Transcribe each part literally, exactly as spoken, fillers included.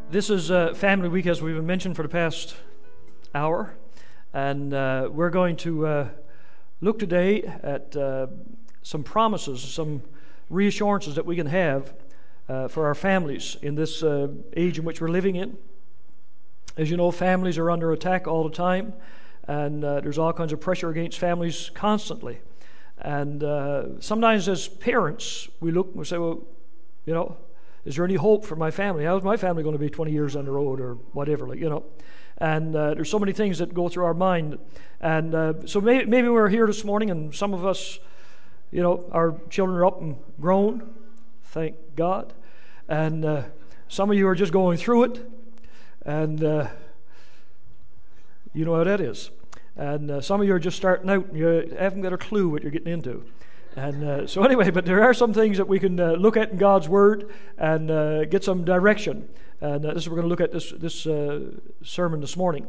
This is uh, Family Week, as we've mentioned for the past hour, and uh, we're going to uh, look today at uh, some promises, some reassurances that we can have uh, for our families in this uh, age in which we're living in. As you know, families are under attack all the time, and uh, there's all kinds of pressure against families constantly. And uh, sometimes as parents, we look and we say, well, you know, is there any hope for my family? How's my family going to be twenty years on the road or whatever, like, you know? And uh, there's so many things that go through our mind. And uh, so maybe, maybe we're here this morning and some of us, you know, our children are up and grown, thank God. And uh, some of you are just going through it. And uh, you know how that is. And uh, some of you are just starting out and you haven't got a clue what you're getting into. And uh, so anyway, but there are some things that we can uh, look at in God's Word and uh, get some direction. And uh, this is what we're going to look at this, this uh, sermon this morning.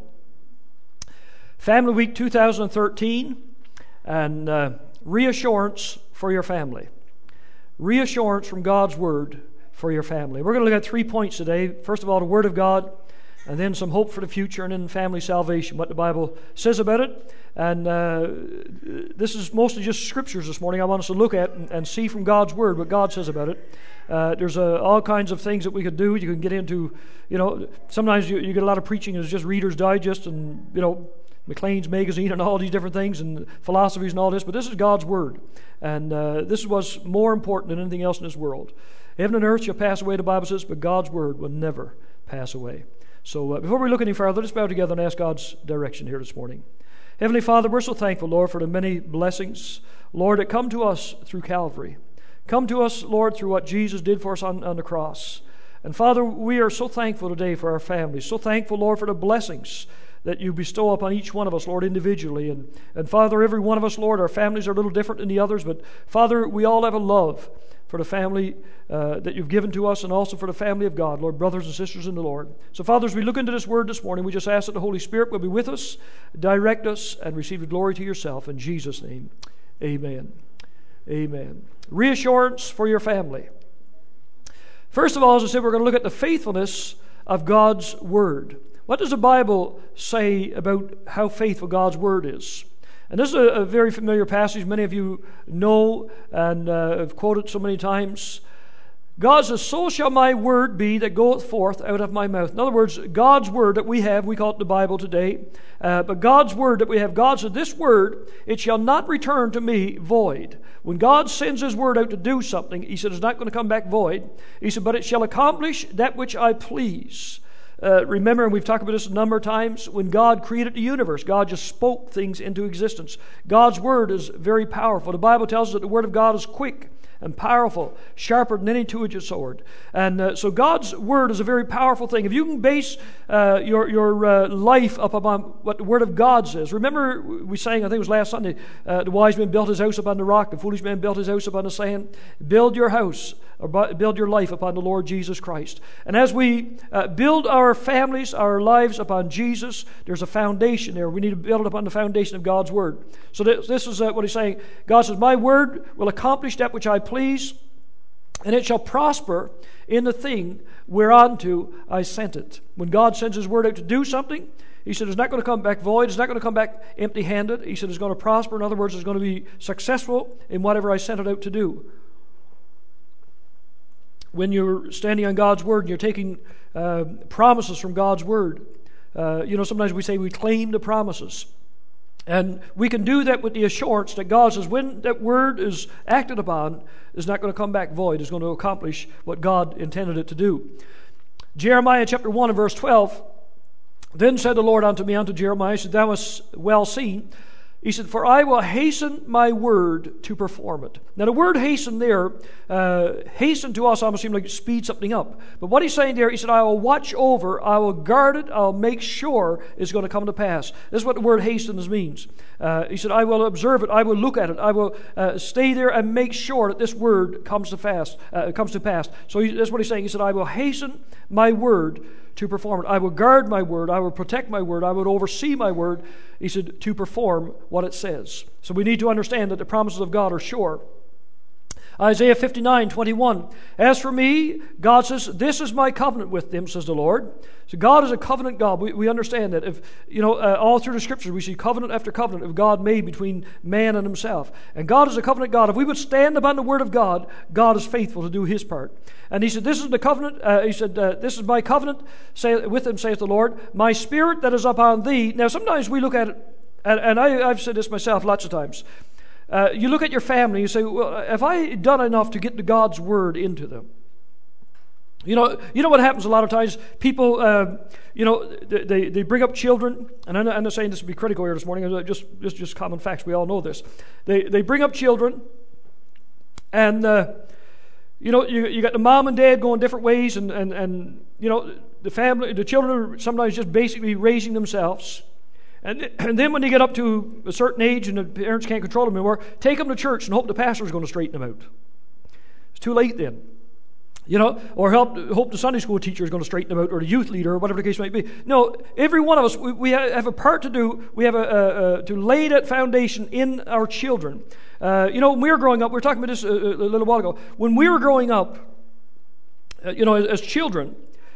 Family Week two thousand thirteen, and uh, reassurance for your family. Reassurance from God's Word for your family. We're going to look at three points today. First of all, the Word of God, and then some hope for the future, and then family salvation, what the Bible says about it. And uh, this is mostly just scriptures this morning I want us to look at and, and see from God's Word what God says about it. Uh, there's uh, all kinds of things that we could do. You can get into, you know, sometimes you, you get a lot of preaching as just Reader's Digest and, you know, Maclean's Magazine and all these different things and philosophies and all this, but this is God's Word. And uh, this is what's more important than anything else in this world. Heaven and earth shall pass away, the Bible says, but God's Word will never pass away. So uh, before we look any further, let's bow together and ask God's direction here this morning. Heavenly Father, we're so thankful, Lord, for the many blessings, Lord, that come to us through Calvary. Come to us, Lord, through what Jesus did for us on, on the cross. And Father, we are so thankful today for our families. So thankful, Lord, for the blessings that you bestow upon each one of us, Lord, individually. And, and Father, every one of us, Lord, our families are a little different than the others, but Father, we all have a love for the family uh, that you've given to us, and also for the family of God, Lord, brothers and sisters in the Lord. So, Father, as we look into this Word this morning, we just ask that the Holy Spirit will be with us, direct us, and receive the glory to yourself. In Jesus' name, amen. Amen. Reassurance for your family. First of all, as I said, we're going to look at the faithfulness of God's Word. What does the Bible say about how faithful God's Word is? And this is a, a very familiar passage. Many of you know and uh, have quoted so many times. God says, so shall my word be that goeth forth out of my mouth. In other words, God's word that we have, we call it the Bible today, uh, but God's word that we have, God said, this word, it shall not return to me void. When God sends His word out to do something, He said, it's not going to come back void. He said, but it shall accomplish that which I please. Uh, remember, and we've talked about this a number of times, when God created the universe, God just spoke things into existence. God's word is very powerful. The Bible tells us that the word of God is quick and powerful, sharper than any two-edged sword. And uh, so God's word is a very powerful thing. If you can base uh, your, your uh, life up upon what the word of God says. Remember, we sang, I think it was last Sunday, uh, the wise man built his house upon the rock, the foolish man built his house upon the sand. Build your house, or build your life upon the Lord Jesus Christ. And as we uh, build our families, our lives upon Jesus, there's a foundation there. We need to build it upon the foundation of God's word. So this, this is uh, what he's saying. God says, my word will accomplish that which I please, and it shall prosper in the thing whereunto I sent it. When God sends His word out to do something, He said it's not going to come back void. It's not going to come back empty-handed. He said it's going to prosper. In other words, it's going to be successful in whatever I sent it out to do. When you're standing on God's word and you're taking uh, promises from God's word, uh, you know, sometimes we say we claim the promises. And we can do that with the assurance that God says when that word is acted upon, it's not going to come back void. It's going to accomplish what God intended it to do. Jeremiah chapter one and verse twelve, then said the Lord unto me, unto Jeremiah, he said, thou hast well seen. He said, for I will hasten my word to perform it. Now the word hasten there, uh, hasten to us almost seems like speed something up. But what he's saying there, he said, I will watch over, I will guard it, I'll make sure it's going to come to pass. This is what the word hasten means. Uh, he said, I will observe it, I will look at it, I will uh, stay there and make sure that this word comes to pass. Uh, comes to pass. So he, that's what he's saying. He said, I will hasten my word to perform it. I will guard my word. I will protect my word. I will oversee my word. He said, to perform what it says. So we need to understand that the promises of God are sure. Isaiah fifty-nine twenty-one. As for me, God says, this is my covenant with them, says the Lord. So God is a covenant God. We, we understand that. If you know, uh, all through the Scriptures, we see covenant after covenant of God made between man and himself. And God is a covenant God. If we would stand upon the Word of God, God is faithful to do His part. And He said, this is the covenant. Uh, he said, uh, this is my covenant say, with them, saith the Lord. My Spirit that is upon thee. Now, sometimes we look at it, and, and I, I've said this myself lots of times. Uh, you look at your family, you say, well, have I done enough to get the God's Word into them? You know, you know what happens a lot of times? People, uh, you know, they, they bring up children, and I'm not, I'm not saying this would be critical here this morning, just, just, just common facts, we all know this. They, they bring up children, and, uh, you know, you, you got the mom and dad going different ways, and, and, and, you know, the family, the children are sometimes just basically raising themselves. And, and then when they get up to a certain age and the parents can't control them anymore, take them to church and hope the pastor is going to straighten them out. It's too late then. You know, or help, hope the Sunday school teacher is going to straighten them out, or the youth leader, or whatever the case might be. No, every one of us, we, we have a part to do. We have a, a, a to lay that foundation in our children. Uh, you know, when we were growing up, we were talking about this a, a little while ago. When we were growing up, uh, you know, as, as children,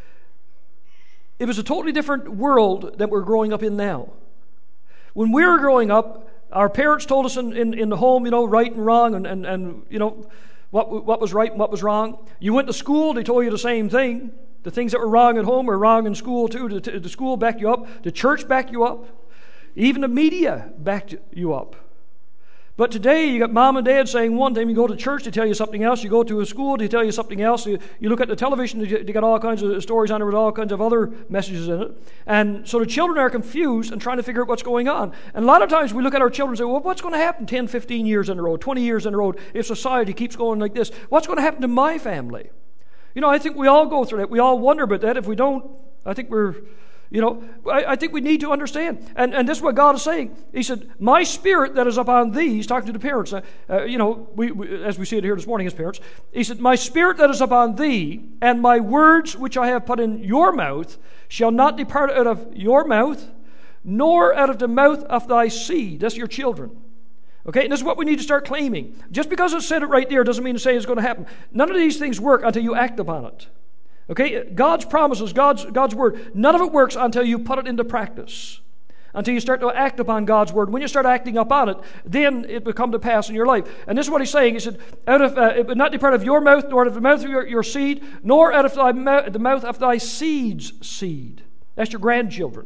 it was a totally different world that we're growing up in now. When we were growing up, our parents told us in, in, in the home, you know, right and wrong, and, and, and you know, What, what was right and what was wrong. You went to school, they told you the same thing. The things that were wrong at home were wrong in school too. The, the school backed you up. The church backed you up. Even the media backed you up. But today you got mom and dad saying one thing. You go to church, they tell you something else. You go to a school, they tell you something else. You, you look at the television, they, they got all kinds of stories on it with all kinds of other messages in it. And so the children are confused and trying to figure out what's going on. And a lot of times we look at our children and say, well, what's going to happen ten, fifteen years in a row, twenty years in a row if society keeps going like this? What's going to happen to my family? You know, I think we all go through that. We all wonder about that. If we don't, I think we're... You know, I, I think we need to understand. And, and this is what God is saying. He said, my Spirit that is upon thee, he's talking to the parents. Uh, uh, you know, we, we, as we see it here this morning as parents. He said, my Spirit that is upon thee, and my words which I have put in your mouth, shall not depart out of your mouth, nor out of the mouth of thy seed. That's your children. Okay, and this is what we need to start claiming. Just because it said it right there doesn't mean to say it's going to happen. None of these things work until you act upon it. Okay, God's promises, God's, God's word, none of it works until you put it into practice, until you start to act upon God's word. When you start acting upon it, then it will come to pass in your life. And this is what he's saying. He said, out of, uh, it would not depart of your mouth, nor out of the mouth of your, your seed, nor out of thy mouth, the mouth of thy seed's seed. That's your grandchildren.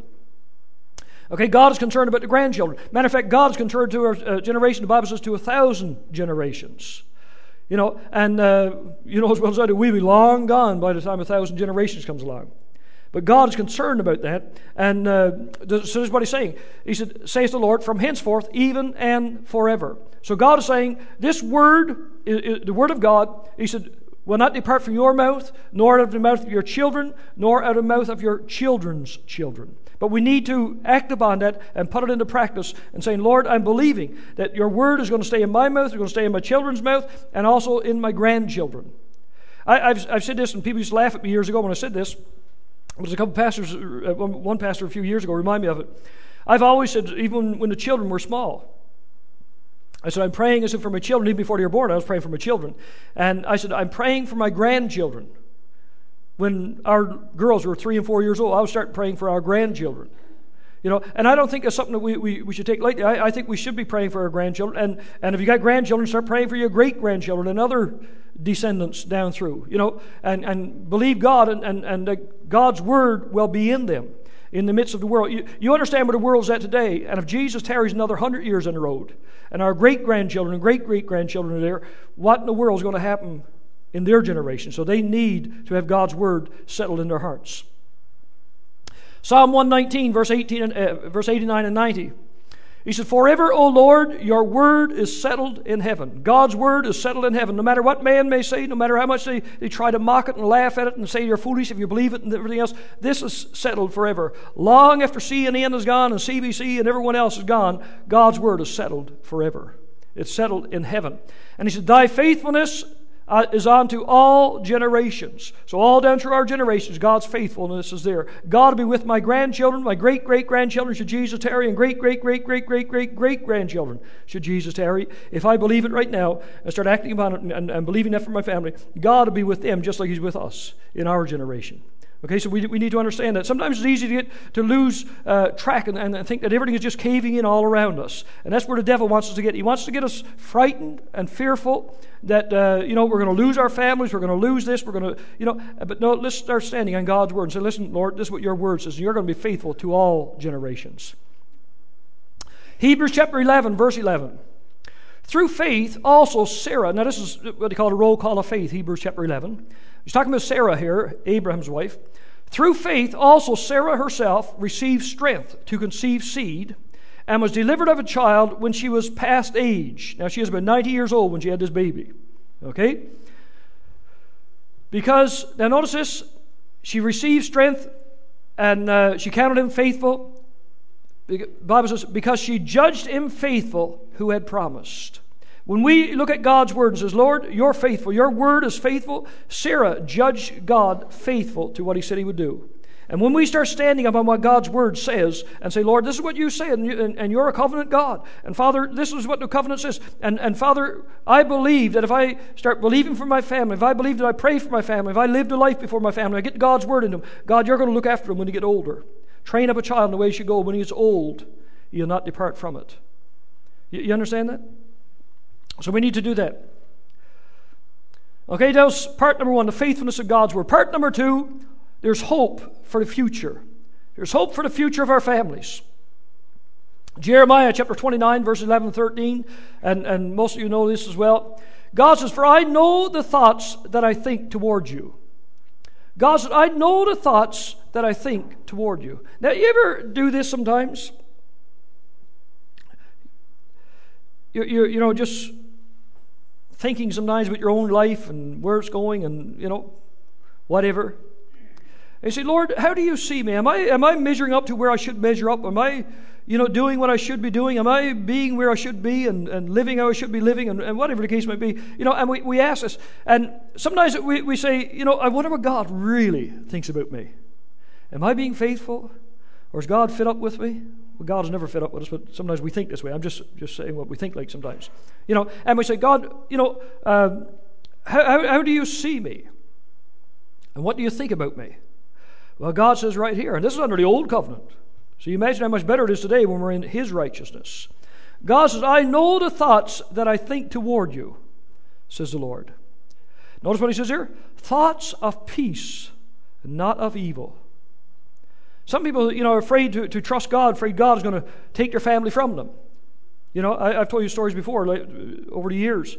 Okay, God is concerned about the grandchildren. Matter of fact, God is concerned to our uh, generation, the Bible says, to a thousand generations. You know, and uh, you know as well as I do, we'll be long gone by the time a thousand generations comes along. But God is concerned about that. And uh, so this is what he's saying. He said, says the Lord, from henceforth, even and forever. So God is saying, this word, is, is the word of God, he said, will not depart from your mouth, nor out of the mouth of your children, nor out of the mouth of your children's children. But we need to act upon that and put it into practice and saying, Lord, I'm believing that your word is going to stay in my mouth, it's going to stay in my children's mouth, and also in my grandchildren. I, I've, I've said this, and people used to laugh at me years ago when I said this. There was a couple pastors, one pastor a few years ago, remind me of it. I've always said, even when the children were small, I said, I'm praying as if for my children, even before they were born, I was praying for my children. And I said, I'm praying for my grandchildren. When our girls were three and four years old, I was starting praying for our grandchildren. You know, and I don't think that's something that we, we, we should take lightly. I, I think we should be praying for our grandchildren. And, and if you got grandchildren, start praying for your great-grandchildren and other descendants down through, you know, and, and believe God, and, and, and that God's word will be in them in the midst of the world. You, you understand where the world's at today, and if Jesus tarries another hundred years on the road, and our great-grandchildren and great-great-grandchildren are there, what in the world is going to happen in their generation? So they need to have God's word settled in their hearts. Psalm one nineteen, verse eighteen, and, uh, verse eighty-nine and ninety. He said, forever, O Lord, your word is settled in heaven. God's word is settled in heaven. No matter what man may say, no matter how much they, they try to mock it and laugh at it and say you're foolish if you believe it and everything else, this is settled forever. Long after C N N is gone and C B C and everyone else is gone, God's word is settled forever. It's settled in heaven. And he said, thy faithfulness uh, is unto all generations. So all down through our generations, God's faithfulness is there. God will be with my grandchildren, my great-great-grandchildren, should Jesus tarry, and great-great-great-great-great-great-great-grandchildren, should Jesus tarry. If I believe it right now and start acting upon it and, and, and believing that for my family, God will be with them just like He's with us in our generation. Okay, so we, we need to understand that. Sometimes it's easy to get to lose uh, track and, and think that everything is just caving in all around us. And that's where the devil wants us to get. He wants to get us frightened and fearful that, uh, you know, we're going to lose our families, we're going to lose this, we're going to, you know. But no, let's start standing on God's word and say, listen, Lord, this is what your word says, and you're going to be faithful to all generations. Hebrews chapter eleven, verse eleven. Through faith also Sarah, now this is what they call a roll call of faith, Hebrews chapter eleven. He's talking about Sarah here, Abraham's wife. Through faith also Sarah herself received strength to conceive seed and was delivered of a child when she was past age. Now she was about ninety years old when she had this baby. Okay? Because, now notice this, she received strength and uh, she counted him faithful. The Bible says, because she judged him faithful who had promised. When we look at God's word and says, Lord, you're faithful, your word is faithful, Sarah judged God faithful to what He said He would do. And when we start standing upon what God's word says and say, Lord, this is what you say, and, you, and, and you're a covenant God. And Father, this is what the covenant says. And, and Father, I believe that if I start believing for my family, if I believe that I pray for my family, if I lived a life before my family, I get God's word in them, God, you're going to look after them when they get older. Train up a child in the way he should go. When he gets old, he'll not depart from it. You, you understand that? So we need to do that. Okay, that was part number one, the faithfulness of God's word. Part number two, there's hope for the future. There's hope for the future of our families. Jeremiah chapter twenty-nine, verses eleven and thirteen, and, and most of you know this as well. God says, for I know the thoughts that I think toward you. God said, I know the thoughts that I think toward you. Now, you ever do this sometimes? You, you, you know, just thinking sometimes about your own life and where it's going and, you know, whatever. And you say, Lord, how do you see me? Am I am I measuring up to where I should measure up? Am I, you know, doing what I should be doing? Am I being where I should be and, and living how I should be living and, and whatever the case might be? You know, and we, we ask this. And sometimes we, we say, you know, I wonder what God really thinks about me. Am I being faithful? Or is God fed up with me? Well, God is never fed up with us, but sometimes we think this way. I'm just, just saying what we think like sometimes. You know, and we say, God, you know, um, how, how, how do you see me? And what do you think about me? Well, God says right here, and this is under the old covenant. So you imagine how much better it is today when we're in His righteousness. God says, I know the thoughts that I think toward you, says the Lord. Notice what He says here. Thoughts of peace, not of evil. Some people, you know, are afraid to, to trust God, afraid God is going to take their family from them. You know, I, I've told you stories before, like, over the years.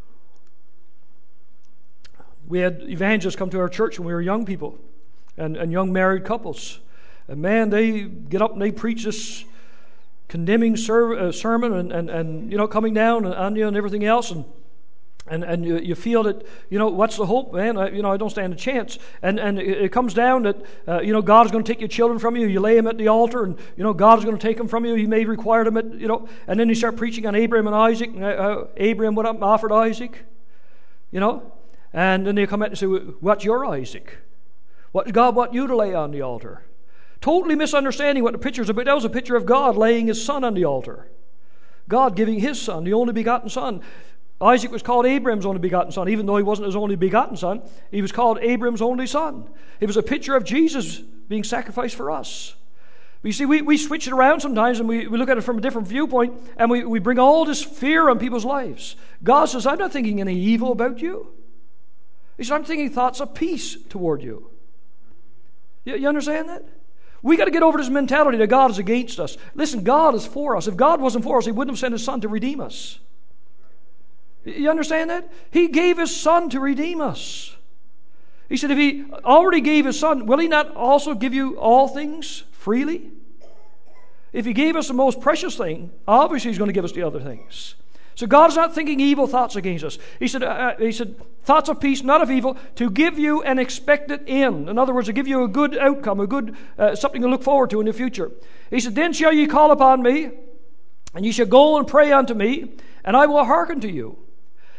We had evangelists come to our church when we were young people and, and young married couples. And man, they get up and they preach this condemning ser- uh, sermon and, and, and, you know, coming down on you and everything else. And And and you, you feel that, you know, what's the hope, man? I, you know, I don't stand a chance. And and it, it comes down that, uh, you know, God is going to take your children from you. You lay them at the altar and, you know, God is going to take them from you. He may require them, at, you know. And then you start preaching on Abraham and Isaac. And, uh, Abraham went up and offered Isaac, you know. And then they come out and say, what's your Isaac? What does God want you to lay on the altar? Totally misunderstanding what the picture's about. That was a picture of God laying His Son on the altar. God giving His Son, the only begotten Son. Isaac was called Abraham's only begotten son, even though he wasn't his only begotten son. He was called Abraham's only son. It was a picture of Jesus being sacrificed for us. But you see, we, we switch it around sometimes and we, we look at it from a different viewpoint and we, we bring all this fear on people's lives. God says, I'm not thinking any evil about you. He said, I'm thinking thoughts of peace toward you. You, you understand that? We got to get over this mentality that God is against us. Listen, God is for us. If God wasn't for us, He wouldn't have sent His Son to redeem us. You understand that? He gave His Son to redeem us. He said, if He already gave His Son, will He not also give you all things freely? If He gave us the most precious thing, obviously He's going to give us the other things. So God is not thinking evil thoughts against us. He said, uh, He said, thoughts of peace, not of evil, to give you an expected end. In other words, to give you a good outcome, a good uh, something to look forward to in the future. He said, then shall ye call upon me, and ye shall go and pray unto me, and I will hearken to you.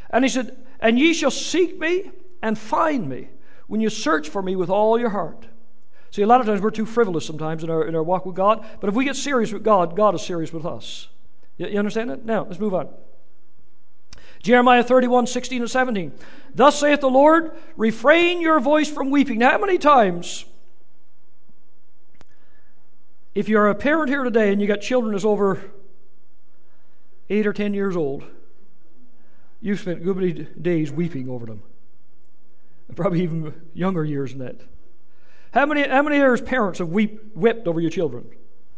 And he said, and ye shall seek me and find me when you search for me with all your heart. See, a lot of times we're too frivolous sometimes in our, in our walk with God. But if we get serious with God, God is serious with us. You, you understand that? Now, let's move on. Jeremiah thirty-one, sixteen and seventeen. Thus saith the Lord, refrain your voice from weeping. Now, how many times, if you're a parent here today and you got children that's over eight or ten years old, you've spent good many days weeping over them. And probably even younger years than that. How many, how many years parents have weep, wept over your children?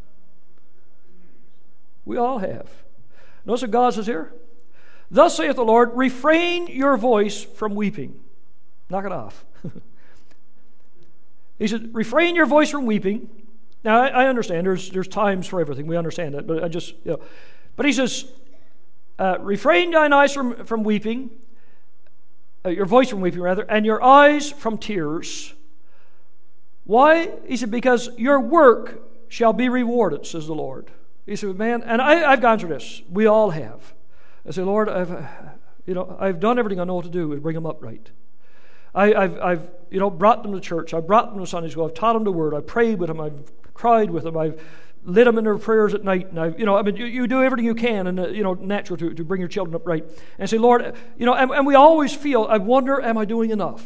We all have. Notice what God says here. Thus saith the Lord, refrain your voice from weeping. Knock it off. He said, refrain your voice from weeping. Now, I, I understand there's there's times for everything. We understand that. But I just, you know. But he says, uh, refrain thine eyes from, from weeping, uh, your voice from weeping, rather, and your eyes from tears. Why? He said, because your work shall be rewarded, says the Lord. He said, man, and I, I've gone through this. We all have. I said, Lord, I've, you know, I've done everything I know what to do to bring them up right. I, I've, I've, you know, brought them to church. I've brought them to Sunday school. I've taught them the Word. I've prayed with them. I've cried with them. I've led them in their prayers at night. And I've, you know, I mean, you, you do everything you can, and uh, you know, natural to, to bring your children up right. And I say, Lord, you know, and, and we always feel, I wonder, am I doing enough?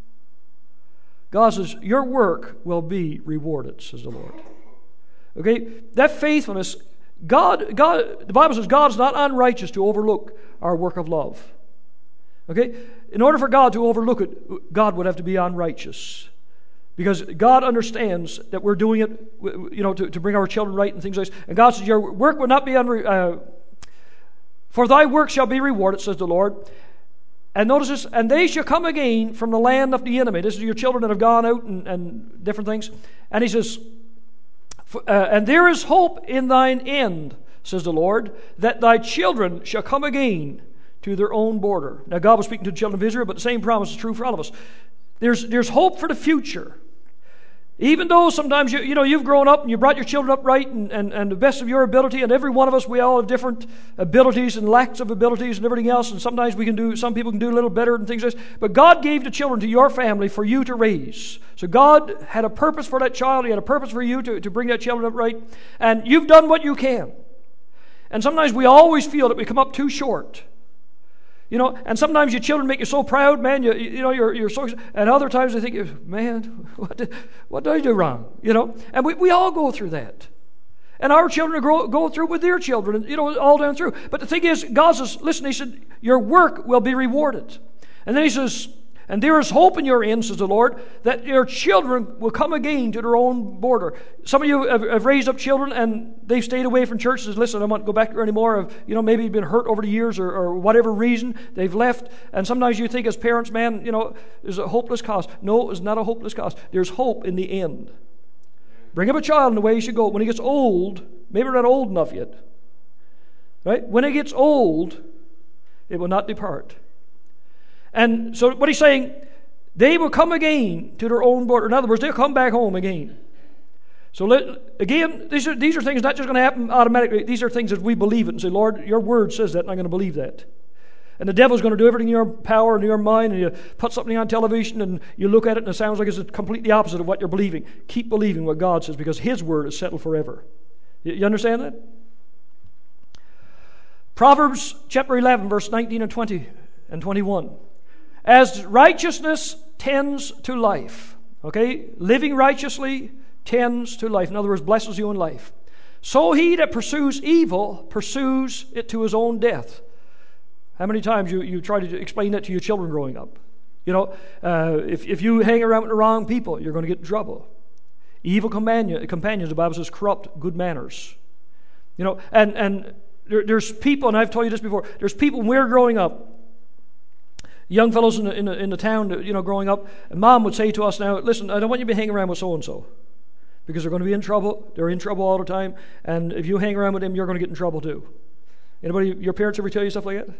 God says, your work will be rewarded, says the Lord. Okay, that faithfulness. God, God, the Bible says God is not unrighteous to overlook our work of love. Okay? In order for God to overlook it, God would have to be unrighteous. Because God understands that we're doing it, you know, to, to bring our children right and things like this. And God says, your work will not be unre- uh, for thy work shall be rewarded, says the Lord. And notice this, and they shall come again from the land of the enemy. This is your children that have gone out and, and different things. And he says, Uh, and there is hope in thine end, says the Lord, that thy children shall come again to their own border. Now, God was speaking to the children of Israel, but the same promise is true for all of us. There's, there's hope for the future. Even though sometimes you, you know, you've grown up and you brought your children up right and, and, and the best of your ability, and every one of us, we all have different abilities and lacks of abilities and everything else, and sometimes we can do, some people can do a little better and things like this. But God gave the children to your family for you to raise. So God had a purpose for that child. He had a purpose for you to, to bring that children up right. And you've done what you can. And sometimes we always feel that we come up too short. You know, and sometimes your children make you so proud, man, you, you know, you're, you're so, and other times they think, man, what did, what did I do wrong? You know, and we, we all go through that. And our children grow, go through with their children, and, you know, all down through. But the thing is, God says, listen, he said, your work will be rewarded. And then he says, and there is hope in your end, says the Lord, that your children will come again to their own border. Some of you have, have raised up children and they've stayed away from church. Says, listen, I don't want to go back there anymore. Of, you know, maybe you've been hurt over the years or, or whatever reason they've left. And sometimes you think as parents, man, you know, there's a hopeless cause. No, it's not a hopeless cause. There's hope in the end. Bring up a child in the way he should go. When he gets old, maybe we're not old enough yet. Right? When he gets old, it will not depart. And so what he's saying, they will come again to their own border. In other words, they'll come back home again. So let, again, these are, these are things not just going to happen automatically. These are things that we believe it and say, Lord, your word says that, and I'm going to believe that. And the devil's going to do everything in your power and in your mind, and you put something on television and you look at it and it sounds like it's completely opposite of what you're believing. Keep believing what God says, because his word is settled forever. You, you understand that? Proverbs chapter eleven, verse nineteen and twenty and twenty-one. As righteousness tends to life, okay? Living righteously tends to life. In other words, blesses you in life. So he that pursues evil pursues it to his own death. How many times you, you try to explain that to your children growing up? You know, uh, if, if you hang around with the wrong people, you're going to get in trouble. Evil companion, companions, the Bible says, corrupt good manners. You know, and, and there, there's people, and I've told you this before, there's people when we're growing up, young fellows in the, in the, in the town, you know, growing up, and mom would say to us now, listen, I don't want you to be hanging around with so-and-so, because they're going to be in trouble. They're in trouble all the time, and if you hang around with them, you're going to get in trouble too. Anybody, your parents ever tell you stuff like that?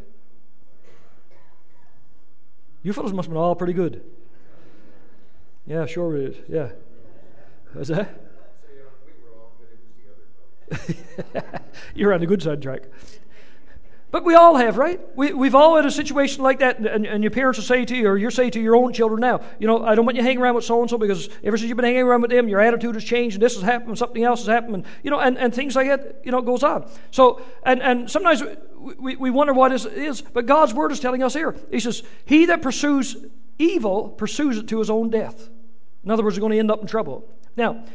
You fellows must have been all pretty good. Yeah, sure it is. Yeah. What's that? You're on the good side track. But we all have, right? We, we've all had a situation like that, and, and your parents will say to you, or you're saying to your own children now, you know, I don't want you hanging around with so-and-so because ever since you've been hanging around with them, your attitude has changed, and this has happened, and something else has happened, and, you know, and, and things like that, you know, goes on. So, and, and sometimes we, we wonder what it is, but God's Word is telling us here. He says, he that pursues evil pursues it to his own death. In other words, they're going to end up in trouble. Now,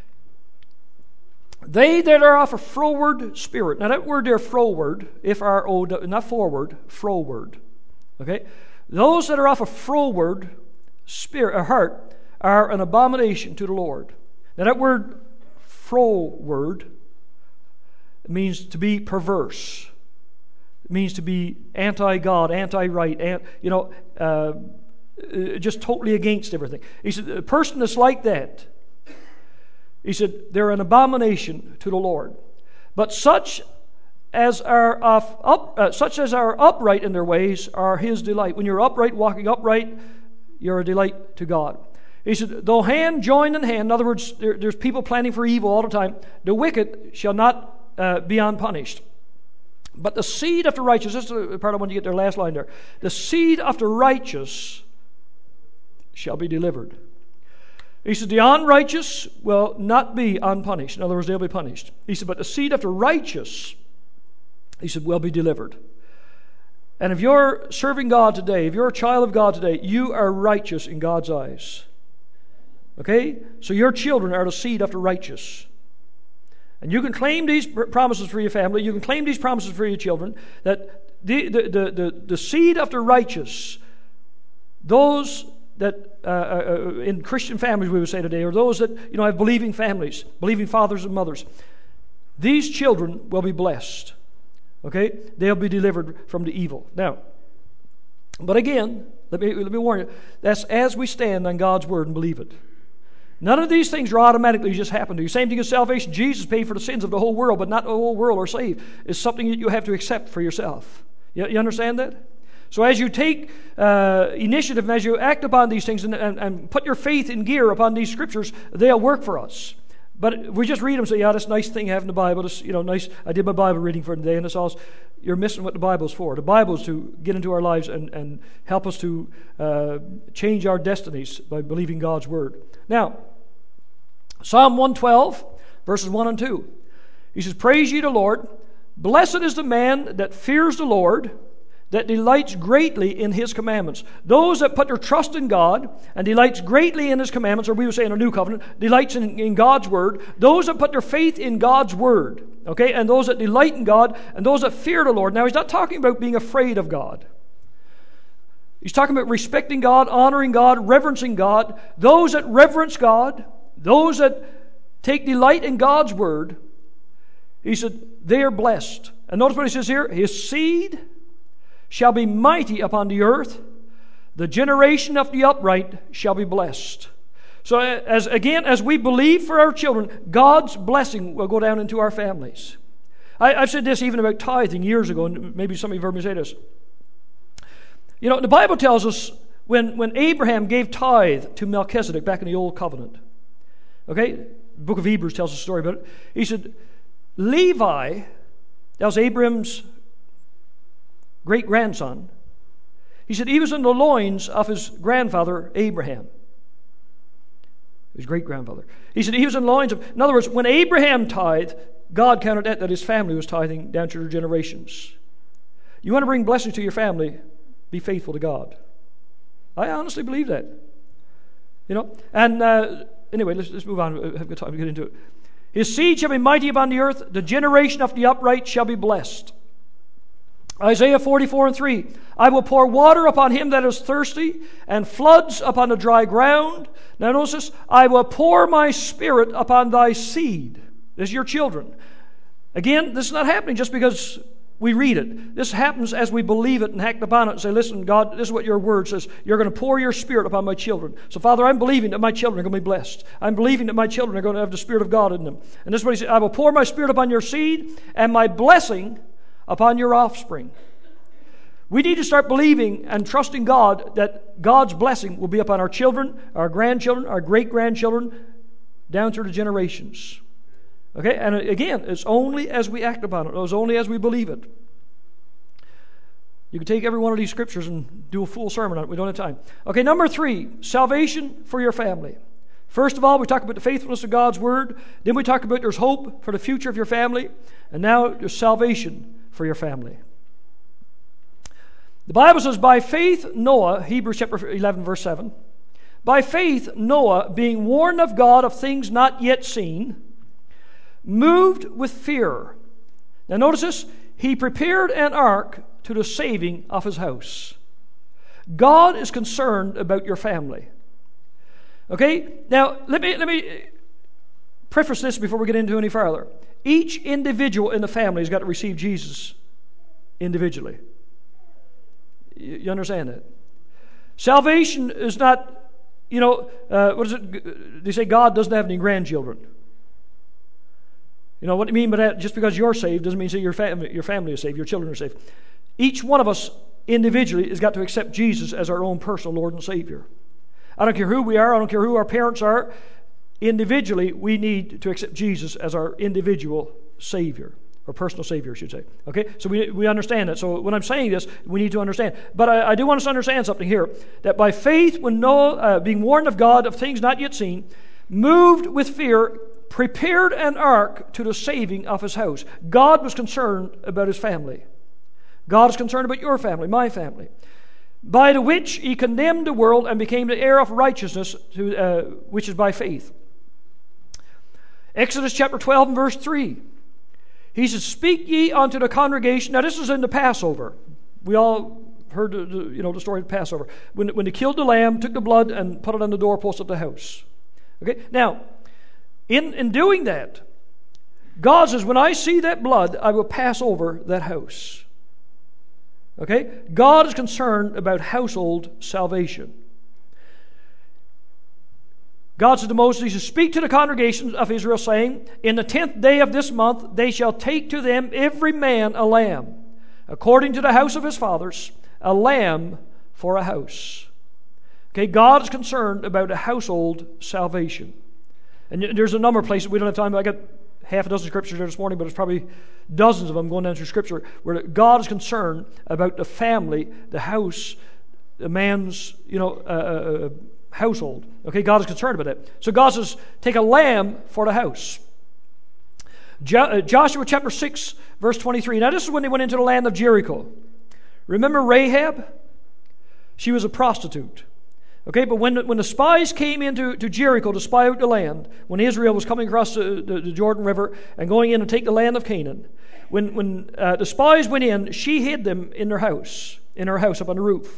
they that are of a froward spirit. Now that word there, froward, F R O W, not forward, froward. Okay? Those that are of a froward spirit, or heart, are an abomination to the Lord. Now that word, froward, means to be perverse. It means to be anti-God, anti-right, and, you know, uh, just totally against everything. He said, a person that's like that, he said, they're an abomination to the Lord. But such as are of up, uh, such as are upright in their ways are his delight. When you're upright, walking upright, you're a delight to God. He said, though hand join in hand, in other words, there, there's people planning for evil all the time, the wicked shall not uh, be unpunished. But the seed of the righteous, this is the part I want you to get their last line there. The seed of the righteous shall be delivered. He said, the unrighteous will not be unpunished. In other words, they'll be punished. He said, but the seed of the righteous, he said, will be delivered. And if you're serving God today, if you're a child of God today, you are righteous in God's eyes. Okay? So your children are the seed of the righteous. And you can claim these promises for your family. You can claim these promises for your children. That the, the, the, the, the seed of the righteous, those that uh, uh, in Christian families we would say today, or those that, you know, have believing families, believing fathers and mothers, these children will be blessed. Okay? They'll be delivered from the evil. Now, but again, let me, let me warn you, that's as we stand on God's Word and believe it. None of these things are automatically just happen to you. Same thing as salvation. Jesus paid for the sins of the whole world, but not the whole world are saved. It's something that you have to accept for yourself. You, you understand that? So as you take uh, initiative and as you act upon these things and, and, and put your faith in gear upon these scriptures, they'll work for us. But we just read them and say, yeah, that's a nice thing having the Bible. This, you know, nice. I did my Bible reading for today, and it's all. You're missing what the Bible's for. The Bible is to get into our lives and, and help us to uh, change our destinies by believing God's Word. Now, Psalm one twelve, verses one and two. He says, praise ye the Lord. Blessed is the man that fears the Lord, that delights greatly in His commandments. Those that put their trust in God and delights greatly in His commandments, or we would say in a new covenant, delights in, in God's Word. Those that put their faith in God's Word, okay, and those that delight in God, and those that fear the Lord. Now, He's not talking about being afraid of God. He's talking about respecting God, honoring God, reverencing God. Those that reverence God, those that take delight in God's Word, he said, they are blessed. And notice what he says here, his seed shall be mighty upon the earth. The generation of the upright shall be blessed. So as again, as we believe for our children, God's blessing will go down into our families. I, I've said this even about tithing years ago, and maybe some of you have heard me say this. You know, the Bible tells us when, when Abraham gave tithe to Melchizedek back in the Old Covenant, okay, the book of Hebrews tells us a story about it. He said, Levi, that was Abraham's great-grandson, he said he was in the loins of his grandfather Abraham, his great-grandfather. He said he was in the loins of, in other words, when Abraham tithed, God counted that that his family was tithing down to their generations. You want to bring blessings to your family, be faithful to God. I honestly believe that. You know, and uh, anyway, let's, let's move on. We'll have good time to get into it. His seed shall be mighty upon the earth. The generation of the upright shall be blessed. Isaiah forty-four and three. I will pour water upon him that is thirsty, and floods upon the dry ground. Now notice this. I will pour my spirit upon thy seed. This is your children. Again, this is not happening just because we read it. This happens as we believe it and act upon it and say, listen, God, this is what your word says. You're going to pour your spirit upon my children. So, Father, I'm believing that my children are going to be blessed. I'm believing that my children are going to have the Spirit of God in them. And this is what he said. I will pour my spirit upon your seed and my blessing upon your offspring. We need to start believing and trusting God that God's blessing will be upon our children, our grandchildren, our great-grandchildren, down through the generations. Okay? And again, it's only as we act upon it. It's only as we believe it. You could take every one of these scriptures and do a full sermon on it. We don't have time. Okay, number three, salvation for your family. First of all, we talk about the faithfulness of God's Word. Then we talk about there's hope for the future of your family. And now there's salvation for your family. The Bible says, by faith Noah, Hebrews chapter eleven, verse seven, by faith Noah, being warned of God of things not yet seen, moved with fear. Now notice this, he prepared an ark to the saving of his house. God is concerned about your family. Okay? Now, let me let me preface this before we get into any further. Each individual in the family has got to receive Jesus individually. You, you understand that? Salvation is not, you know, uh, what is it? They say God doesn't have any grandchildren. You know what I mean by that? Just because you're saved doesn't mean that your family, your family is saved, your children are saved. Each one of us individually has got to accept Jesus as our own personal Lord and Savior. I don't care who we are. I don't care who our parents are. Individually, we need to accept Jesus as our individual Savior, or personal Savior, I should say. Okay? So we, we understand that. So when I'm saying this, we need to understand. But I, I do want us to understand something here. That by faith, when Noah, uh, being warned of God of things not yet seen, moved with fear, prepared an ark to the saving of his house. God was concerned about his family. God is concerned about your family, my family. By the which he condemned the world and became the heir of righteousness, to, uh, which is by faith. Exodus chapter twelve and verse three. He says, speak ye unto the congregation. Now this is in the Passover. We all heard the, the, you know, the story of the Passover. When, when they killed the lamb, took the blood and put it on the doorpost of the house. Okay. Now, in, in doing that, God says, when I see that blood, I will pass over that house. Okay? God is concerned about household salvation. God said to Moses, he says, speak to the congregations of Israel, saying, in the tenth day of this month they shall take to them every man a lamb, according to the house of his fathers, a lamb for a house. Okay? God is concerned about a household salvation. And there's a number of places, we don't have time, I got half a dozen scriptures there this morning, but it's probably dozens of them going down through Scripture where God is concerned about the family, the house, the man's, you know, uh, uh, household. Okay, God is concerned about it. So God says, take a lamb for the house. Jo- uh, Joshua chapter six, verse twenty-three. Now this is when they went into the land of Jericho. Remember Rahab? She was a prostitute. Okay, but when, when the spies came into to Jericho to spy out the land, when Israel was coming across the, the, the Jordan River and going in to take the land of Canaan, when, when uh, the spies went in, she hid them in their house, in her house up on the roof.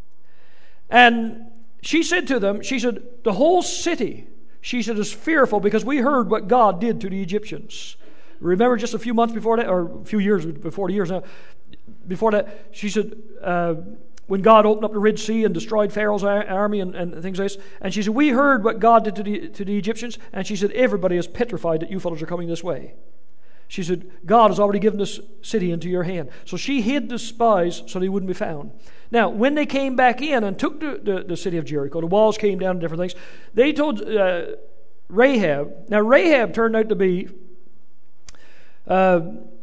And she said to them, she said, the whole city, she said, is fearful because we heard what God did to the Egyptians. Remember just a few months before that, or a few years before the years now, before that, she said, uh, when God opened up the Red Sea and destroyed Pharaoh's army and, and things like this. And she said, we heard what God did to the, to the Egyptians. And she said, everybody is petrified that you fellows are coming this way. She said, God has already given this city into your hand. So she hid the spies so they wouldn't be found. Now, when they came back in and took the, the, the city of Jericho, the walls came down and different things, they told uh, Rahab. Now, Rahab turned out to be uh,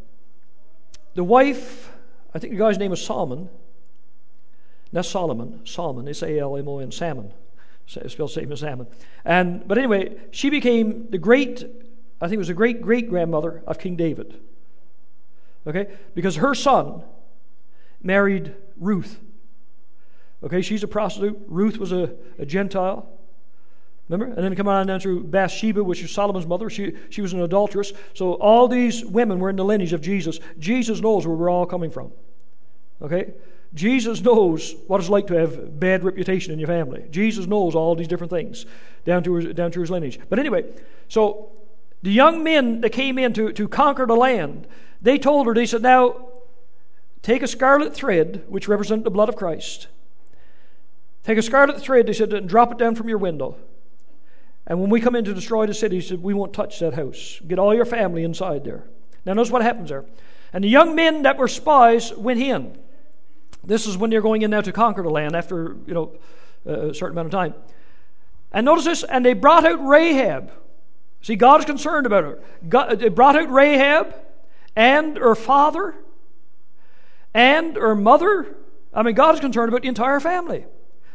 the wife, I think the guy's name was Salmon. That's Solomon. Solomon. It's A L M O N. Salmon. It's spelled same as salmon. And but anyway, she became the great, I think it was the great great grandmother of King David. Okay, because her son married Ruth. Okay, she's a prostitute. Ruth was a, a Gentile. Remember? And then come on down through Bathsheba, which is Solomon's mother. She she was an adulteress. So all these women were in the lineage of Jesus. Jesus knows where we're all coming from. Okay. Jesus knows what it's like to have bad reputation in your family. Jesus knows all these different things down to his, down to his lineage. But anyway, so the young men that came in to, to conquer the land, they told her, they said, now take a scarlet thread, which represented the blood of Christ. Take a scarlet thread, they said, and drop it down from your window. And when we come in to destroy the city, he said, we won't touch that house. Get all your family inside there. Now notice what happens there. And the young men that were spies went in. This is when they're going in now to conquer the land after, you know, a certain amount of time. And notice this, and they brought out Rahab. See, God is concerned about her. God, they brought out Rahab and her father and her mother I mean, God is concerned about the entire family.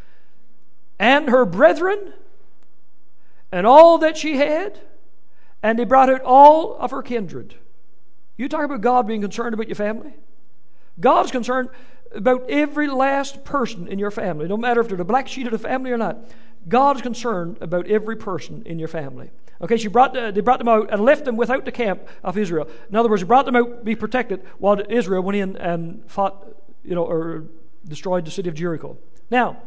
And her brethren, and all that she had, and they brought out all of her kindred. You talk about God being concerned about your family? God is concerned about every last person in your family, no matter if they're the black sheep of the family or not. God is concerned about every person in your family. Okay, she brought the, they brought them out and left them without the camp of Israel. In other words, they brought them out to be protected while Israel went in and fought, you know, or destroyed the city of Jericho. Now,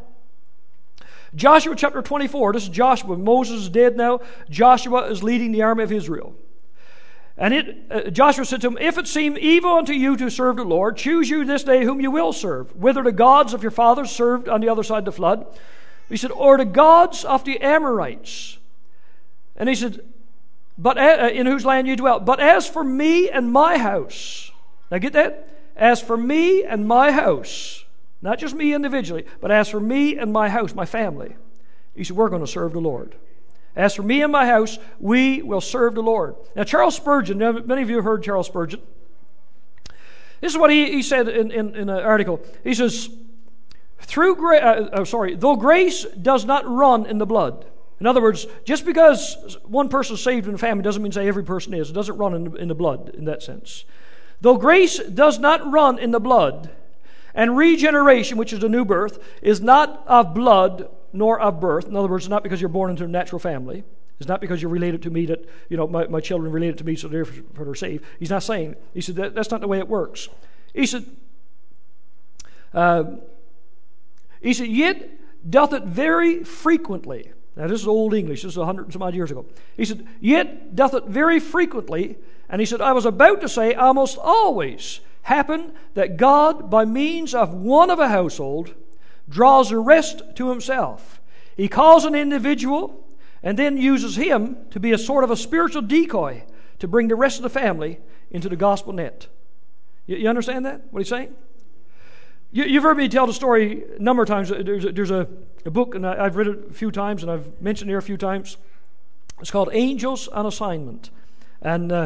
Joshua chapter twenty-four, this is Joshua. Moses is dead now. Joshua is leading the army of Israel. And it, uh, Joshua said to him, if it seem evil unto you to serve the Lord, choose you this day whom you will serve, whether the gods of your fathers served on the other side of the flood. He said, or the gods of the Amorites. And he said, but uh, in whose land you dwell. But as for me and my house, now get that? As for me and my house, not just me individually, but as for me and my house, my family, he said, we're going to serve the Lord. As for me and my house, we will serve the Lord. Now, Charles Spurgeon, now, many of you have heard Charles Spurgeon. This is what he, he said in, in, in an article. He says, "Through gra- uh, oh, sorry, though grace does not run in the blood." In other words, just because one person is saved in the family doesn't mean say every person is. It doesn't run in the, in the blood in that sense. Though grace does not run in the blood, and regeneration, which is the new birth, is not of blood nor of birth. In other words, it's not because you're born into a natural family. It's not because you're related to me that, you know, my, my children related to me, so therefore they're saved. He's not saying. He said that, that's not the way it works. He said, uh, he said, yet doth it very frequently. Now this is Old English. This is a hundred and some odd years ago. He said, yet doth it very frequently, and he said, I was about to say almost always, happen that God, by means of one of a household, draws the rest to himself. He calls an individual and then uses him to be a sort of a spiritual decoy to bring the rest of the family into the gospel net. You, you understand that? What he's saying? You, you've heard me tell the story a number of times. There's a, there's a, a book, and I, I've read it a few times, and I've mentioned it here a few times. It's called Angels on Assignment. And uh,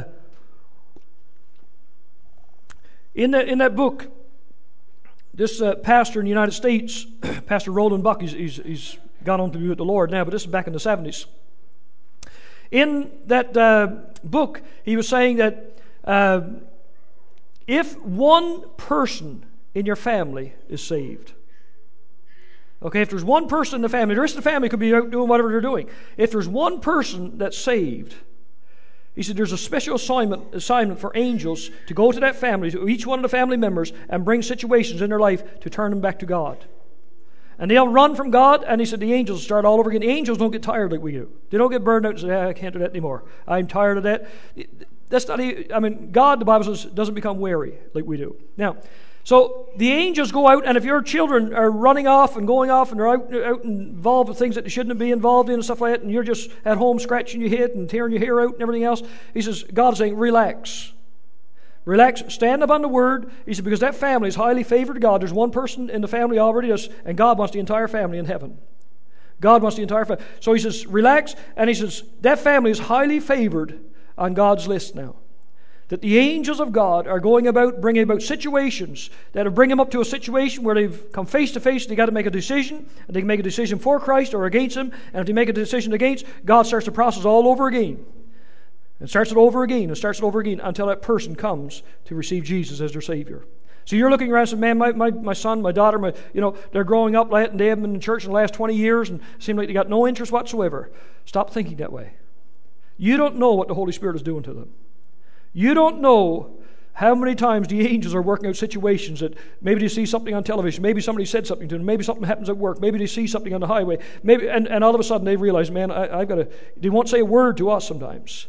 in, the, in that book, this uh, pastor in the United States, Pastor Roland Buck, he's, he's, he's gone on to be with the Lord now, but this is back in the seventies. In that uh, book, he was saying that uh, if one person in your family is saved, okay, if there's one person in the family, the rest of the family could be out doing whatever they're doing. If there's one person that's saved, he said there's a special assignment, assignment for angels to go to that family, to each one of the family members, and bring situations in their life to turn them back to God. And they'll run from God, and he said the angels start all over again. The angels don't get tired like we do. They don't get burned out and say, ah, I can't do that anymore. I'm tired of that. That's not, I mean, God, the Bible says, doesn't become weary like we do. Now, so the angels go out, and if your children are running off and going off and they're out, out involved with things that they shouldn't be involved in and stuff like that, and you're just at home scratching your head and tearing your hair out and everything else, he says, God is saying, relax. Relax, stand up on the Word. He said, because that family is highly favored to God. There's one person in the family already is, and God wants the entire family in heaven. God wants the entire family. So he says, relax, and he says, that family is highly favored on God's list now. That the angels of God are going about, bringing about situations that will bring them up to a situation where they've come face to face, they've got to make a decision, and they can make a decision for Christ or against Him, and if they make a decision against, God starts the process all over again. And starts it over again, and starts it over again, until that person comes to receive Jesus as their Savior. So you're looking around and saying, man, my, my, my son, my daughter, my, you know, they're growing up, and they haven't been in church in the last twenty years, and it seems like they got no interest whatsoever. Stop thinking that way. You don't know what the Holy Spirit is doing to them. You don't know how many times the angels are working out situations that maybe they see something on television, maybe somebody said something to them, maybe something happens at work, maybe they see something on the highway, maybe, and, and all of a sudden they realize, man, I, I've got to, they won't say a word to us sometimes.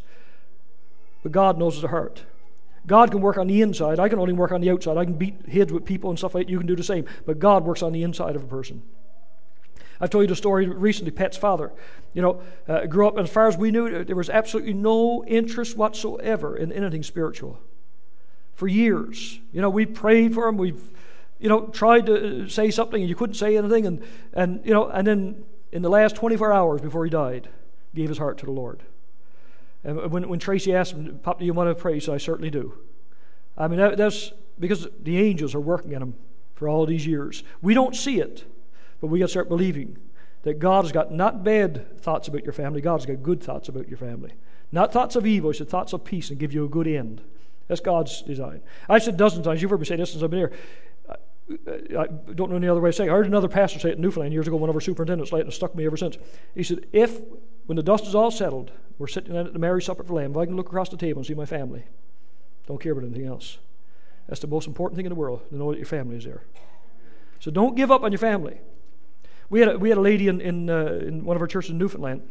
But God knows the heart. God can work on the inside. I can only work on the outside. I can beat heads with people and stuff like that. You can do the same. But God works on the inside of a person. I've told you the story recently. Pat's father, you know, uh, grew up, and as far as we knew, there was absolutely no interest whatsoever in anything spiritual. For years, you know, we prayed for him. We've, you know, tried to say something, and you couldn't say anything, and and you know, and then in the last twenty-four hours before he died, gave his heart to the Lord. And when when Tracy asked him, "Pop, do you want to pray?" He said, "I certainly do." I mean, that, that's because the angels are working in him for all these years. We don't see it, but we got to start believing that God has got not bad thoughts about your family. God's got good thoughts about your family. Not thoughts of evil, He said thoughts of peace and give you a good end. That's God's design. I've said dozens of times, you've heard me say this since I've been here. I, I don't know any other way to say it. I heard another pastor say it in Newfoundland years ago, one of our superintendents, and it stuck me ever since. He said, if, when the dust is all settled, we're sitting at the marriage supper for Lamb, if I can look across the table and see my family, don't care about anything else. That's the most important thing in the world, to know that your family is there. So don't give up on your family. We had a, we had a lady in in, uh, in one of our churches in Newfoundland,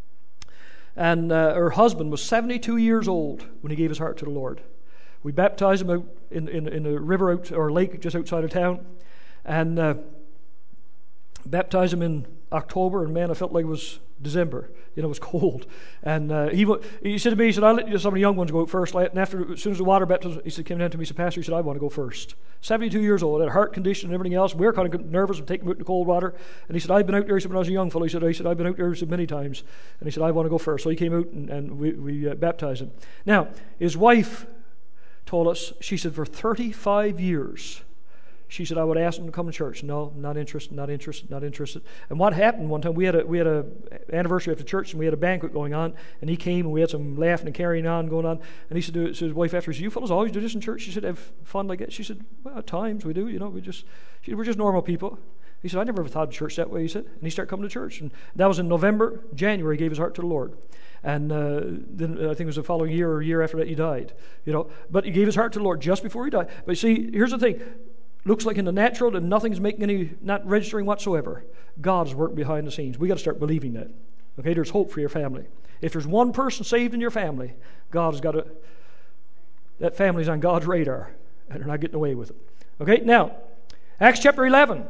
and uh, her husband was seventy-two years old when he gave his heart to the Lord. We baptized him out in in, in a river out or a lake just outside of town, and uh, baptized him in October. And man, I felt like it was December. You know, it was cold. And uh, he he said to me, he said, "I'll let you, some of the young ones go out first." And after, as soon as the water baptism, he said, came down to me, he said, "Pastor," he said, "I want to go first." seventy-two years old, had a heart condition and everything else. We were kind of nervous of taking him out in the cold water. And he said, "I've been out there," he said, "when I was a young fellow." He said, he said, "I've been out there," he said, "many times." And he said, "I want to go first." So he came out and, and we, we uh, baptized him. Now, his wife told us, she said, for thirty-five years, she said, I would ask him to come to church. No, not interested, not interested, not interested. And what happened one time, we had a we had a anniversary after church, and we had a banquet going on, and he came, and we had some laughing and carrying on going on. And he said to his wife after, he said, "You fellows always do this in church?" She said, "Have fun like that?" She said, "Well, at times we do, you know, we just, she said, we're just normal people." He said, "I never ever thought of church that way," he said. And he started coming to church. And that was in November. January, he gave his heart to the Lord. And uh, then I think it was the following year or a year after that he died. You know, but he gave his heart to the Lord just before he died. But see, here's the thing. Looks like in the natural that nothing's making any, not registering whatsoever. God's working behind the scenes. We got to start believing that. Okay, there's hope for your family. If there's one person saved in your family, God has got to, that family's on God's radar, and they're not getting away with it. Okay, now, Acts chapter eleven.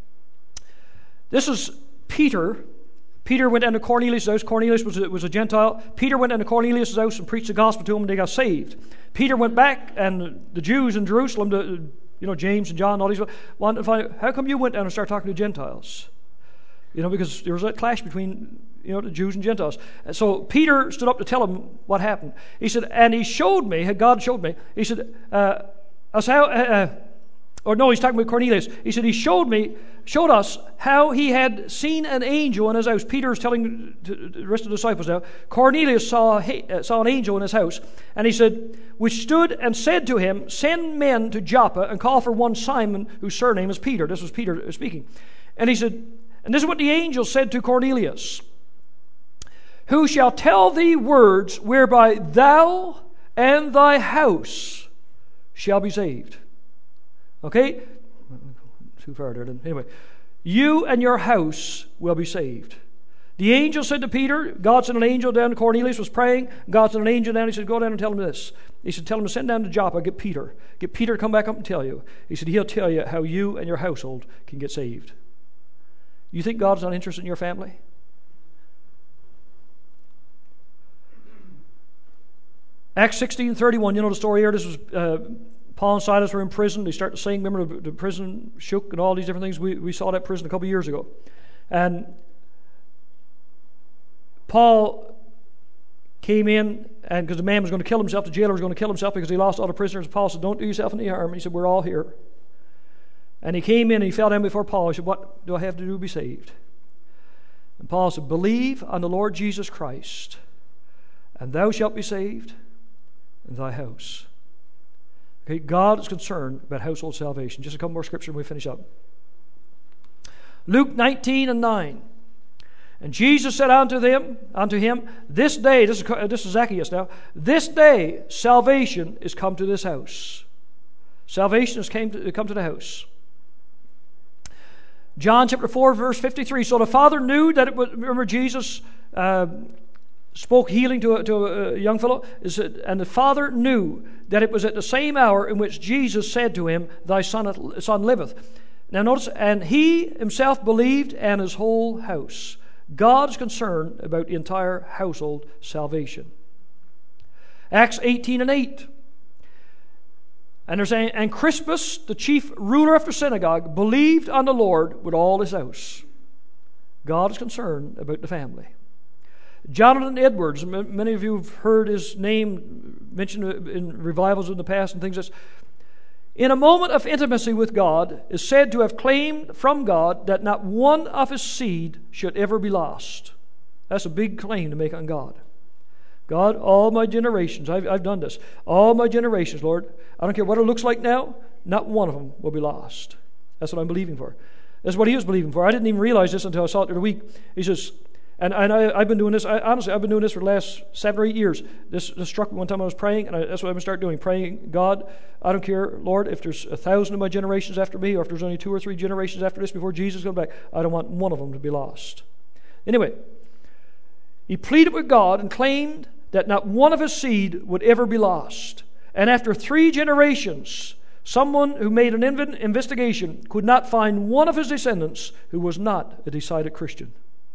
This is Peter. Peter went into Cornelius' house. Cornelius was a, was a Gentile. Peter went into Cornelius' house and preached the gospel to him, and they got saved. Peter went back, and the Jews in Jerusalem, the, you know, James and John, all these, wanted to find out, how come you went down and started talking to Gentiles? You know, because there was a clash between, you know, the Jews and Gentiles. And so Peter stood up to tell him what happened. He said, and he showed me, God showed me, he said, uh, us how, uh, or no, he's talking about Cornelius. He said, he showed me, showed us how he had seen an angel in his house. Peter is telling the rest of the disciples now, Cornelius saw, saw an angel in his house, and he said, which stood and said to him, send men to Joppa and call for one Simon, whose surname is Peter. This was Peter speaking. And he said, and this is what the angel said to Cornelius, who shall tell thee words whereby thou and thy house shall be saved. Okay? Too far there. Anyway, you and your house will be saved. The angel said to Peter, God sent an angel down. Cornelius was praying. God sent an angel down. He said, go down and tell him this. He said, tell him to send down to Joppa, get Peter. Get Peter to come back up and tell you. He said, he'll tell you how you and your household can get saved. You think God's not interested in your family? Acts sixteen thirty-one, you know the story here. This was uh, Paul and Silas were in prison. They started to sing. Remember the, the prison shook and all these different things. We, we saw that prison a couple of years ago. And Paul came in, and because the man was going to kill himself, the jailer was going to kill himself because he lost all the prisoners. Paul said, don't do yourself any harm. He said, we're all here. And he came in and he fell down before Paul. He said, what do I have to do to be saved? And Paul said, believe on the Lord Jesus Christ, and thou shalt be saved, and thy house. Okay, God is concerned about household salvation. Just a couple more scriptures and we finish up. Luke nineteen and nine. And Jesus said unto them, unto him, this day, this is, this is Zacchaeus now, this day salvation is come to this house. Salvation has came to, come to the house. John chapter four, verse fifty-three. So the Father knew that it was, remember Jesus uh, spoke healing to a, to a young fellow, and the Father knew that it was at the same hour in which Jesus said to him, thy son, son liveth. Now notice, and he himself believed, and his whole house. God is concerned about the entire household salvation. Acts eighteen and eight. And they're saying, and Crispus, the chief ruler of the synagogue, believed on the Lord with all his house. God is concerned about the family. Jonathan Edwards, many of you have heard his name mentioned in revivals in the past and things. That's, in a moment of intimacy with God, is said to have claimed from God that not one of his seed should ever be lost. That's a big claim to make on God. God, all my generations, I've, I've done this, all my generations, Lord, I don't care what it looks like now, not one of them will be lost. That's what I'm believing for. That's what he was believing for. I didn't even realize this until I saw it the other week. He says, and, and I, I've been doing this, I, honestly, I've been doing this for the last seven or eight years. This, this struck me one time I was praying, and I, that's what I'm going to start doing, praying, God, I don't care, Lord, if there's a thousand of my generations after me, or if there's only two or three generations after this before Jesus comes back, I don't want one of them to be lost. Anyway, he pleaded with God and claimed that not one of his seed would ever be lost. And after three generations, someone who made an inv- investigation could not find one of his descendants who was not a decided Christian.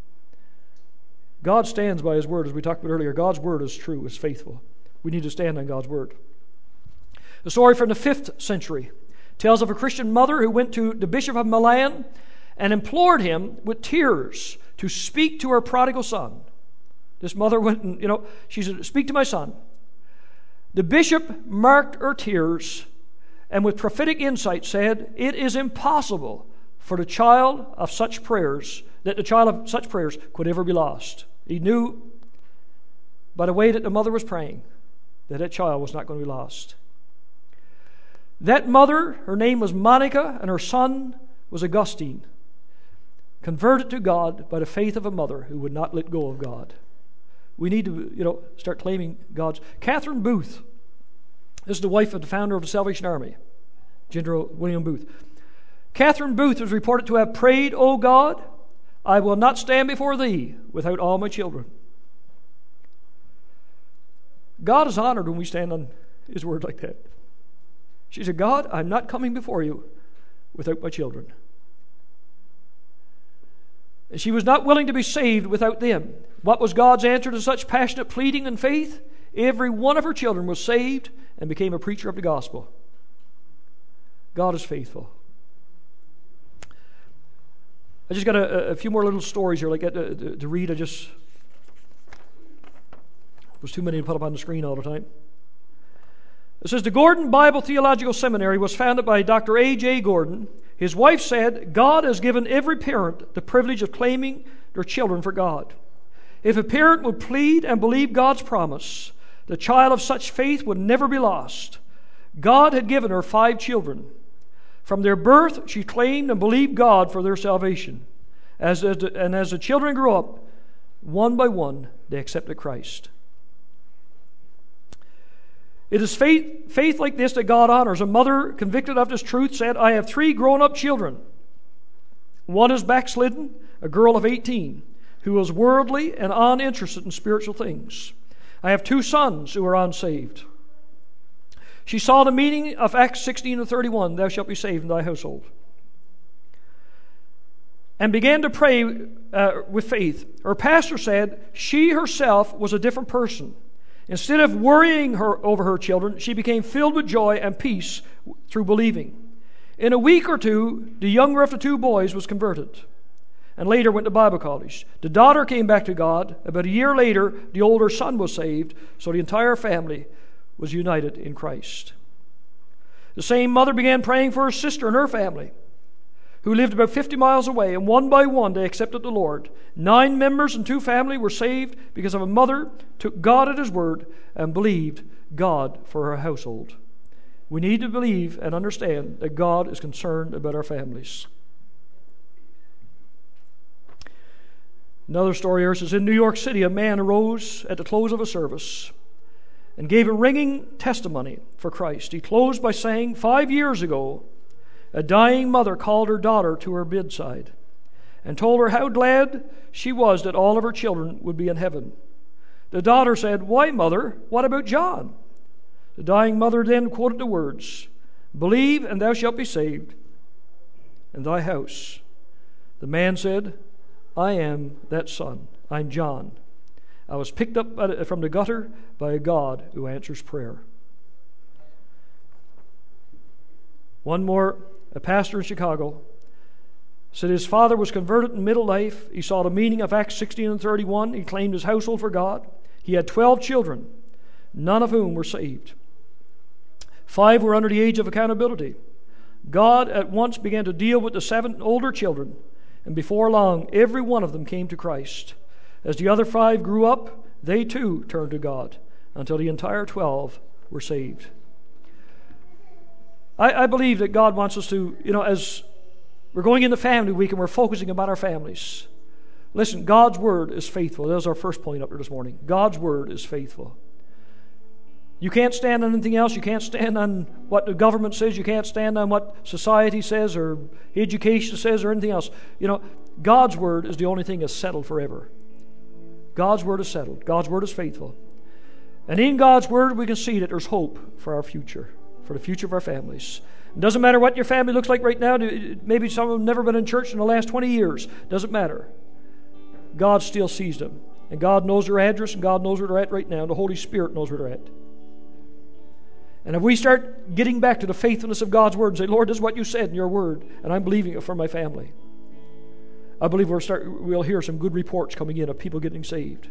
God stands by his word, as we talked about earlier. God's word is true, is faithful. We need to stand on God's word. The story from the fifth century tells of a Christian mother who went to the Bishop of Milan and implored him with tears to speak to her prodigal son. This mother went and, you know, she said, speak to my son. The bishop marked her tears and with prophetic insight said, it is impossible for the child of such prayers, that the child of such prayers could ever be lost. He knew by the way that the mother was praying that that child was not going to be lost. That mother, her name was Monica, and her son was Augustine, converted to God by the faith of a mother who would not let go of God. We need to, you know, start claiming God's. Catherine Booth, this is the wife of the founder of the Salvation Army, General William Booth. Catherine Booth was reported to have prayed, O God, I will not stand before thee without all my children. God is honored when we stand on his word like that. She said, God, I'm not coming before you without my children. And she was not willing to be saved without them. What was God's answer to such passionate pleading and faith? Every one of her children was saved and became a preacher of the gospel. God is faithful. I just got a, a few more little stories here like that to, to, to read. I just was too many to put up on the screen all the time. It says, the Gordon Bible Theological Seminary was founded by Doctor A J Gordon. His wife said, God has given every parent the privilege of claiming their children for God. If a parent would plead and believe God's promise, the child of such faith would never be lost. God had given her five children. From their birth, she claimed and believed God for their salvation. As, as the, and as the children grew up, one by one, they accepted Christ. It is faith, faith like this that God honors. A mother convicted of this truth said, I have three grown-up children. One is backslidden, a girl of eighteen, who is worldly and uninterested in spiritual things. I have two sons who are unsaved. She saw the meaning of Acts sixteen and thirty-one, thou shalt be saved in thy household, and began to pray uh, with faith. Her pastor said she herself was a different person. Instead of worrying her over her children, she became filled with joy and peace through believing. In a week or two, the younger of the two boys was converted and later went to Bible college. The daughter came back to God. About a year later, the older son was saved, so the entire family was united in Christ. The same mother began praying for her sister and her family, who lived about fifty miles away, and one by one they accepted the Lord. Nine members and two family were saved because of a mother took God at his word and believed God for her household. We need to believe and understand that God is concerned about our families. Another story here says, in New York City, a man arose at the close of a service and gave a ringing testimony for Christ. He closed by saying, five years ago, a dying mother called her daughter to her bedside and told her how glad she was that all of her children would be in heaven. The daughter said, why, mother, what about John? The dying mother then quoted the words, believe and thou shalt be saved, and thy house. The man said, I am that son. I'm John. I was picked up from the gutter by a God who answers prayer. One more, a pastor in Chicago said his father was converted in middle life. He saw the meaning of Acts sixteen and thirty-one. He claimed his household for God. He had twelve children, none of whom were saved. Five were under the age of accountability. God at once began to deal with the seven older children, and before long, every one of them came to Christ. As the other five grew up, they too turned to God, until the entire twelve were saved. I, I believe that God wants us to, you know, as we're going into Family Week and we're focusing about our families. Listen, God's Word is faithful. That was our first point up there this morning. God's Word is faithful. You can't stand on anything else. You can't stand on what the government says. You can't stand on what society says or education says or anything else. You know, God's Word is the only thing that's settled forever. God's Word is settled. God's Word is faithful. And in God's Word, we can see that there's hope for our future, for the future of our families. It doesn't matter what your family looks like right now. Maybe some of them have never been in church in the last twenty years. Doesn't matter. God still sees them. And God knows their address, and God knows where they're at right now, and the Holy Spirit knows where they're at. And if we start getting back to the faithfulness of God's Word and say, Lord, this is what you said in your Word, and I'm believing it for my family, I believe we'll, start, we'll hear some good reports coming in of people getting saved.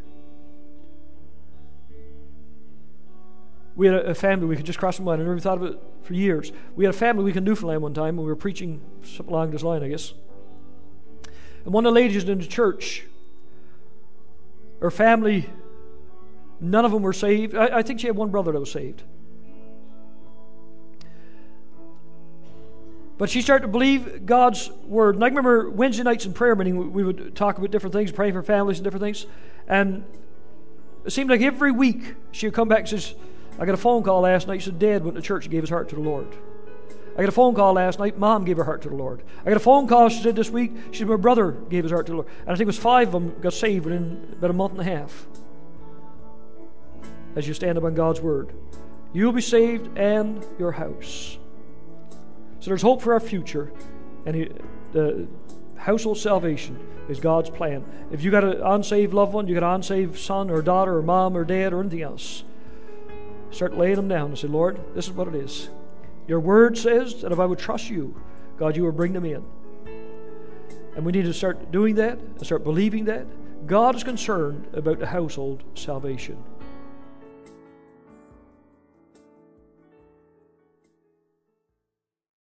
We had a, a family week, just crossed my mind, I never thought of it for years. We had a family week in Newfoundland one time when we were preaching something along this line, I guess. And one of the ladies in the church, her family, none of them were saved. I, I think she had one brother that was saved. But she started to believe God's Word. And I remember Wednesday nights in prayer meeting, we would talk about different things, praying for families and different things. And it seemed like every week she would come back and says, I got a phone call last night. She said, Dad went to church and gave his heart to the Lord. I got a phone call last night. Mom gave her heart to the Lord. I got a phone call, she said, this week. She said, my brother gave his heart to the Lord. And I think it was five of them got saved within about a month and a half. As you stand up on God's Word, you'll be saved and your house. So there's hope for our future, and he, the household salvation is God's plan. If you got an unsaved loved one, you got an unsaved son or daughter or mom or dad or anything else, start laying them down and say, Lord, this is what it is. Your Word says that if I would trust you, God, you will bring them in. And we need to start doing that and start believing that. God is concerned about the household salvation.